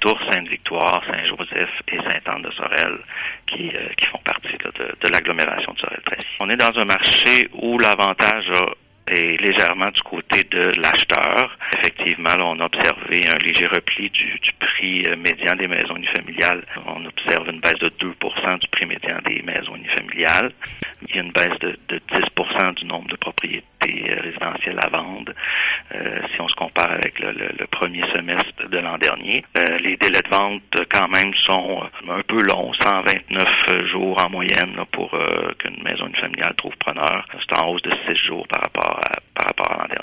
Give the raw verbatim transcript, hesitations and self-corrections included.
Saint-Ours, Sainte-Victoire, Saint-Joseph et Sainte-Anne-de-Sorel qui, euh, qui font partie là, de, de l'agglomération de Sorel-Tracy. On est dans un marché où l'avantage a est légèrement du côté de l'acheteur. Effectivement, là, on a observé un léger repli du, du prix médian des maisons unifamiliales. On observe une baisse de deux pour cent du prix médian des maisons unifamiliales. Il y a une baisse de, de dix pour cent du nombre de propriétés résidentielles à vendre. Euh, si on se compare avec le, le, le premier semestre de l'an dernier, euh, les délais de vente, quand même, sont un peu longs, cent vingt-neuf jours en moyenne là, pour euh, qu'une maison unifamiliale trouve preneur. C'est en hausse de six jours par rapport à, par rapport à l'an dernier.